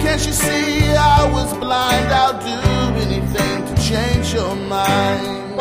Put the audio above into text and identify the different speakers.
Speaker 1: Can't you see I was blind? I'll do anything to change your mind.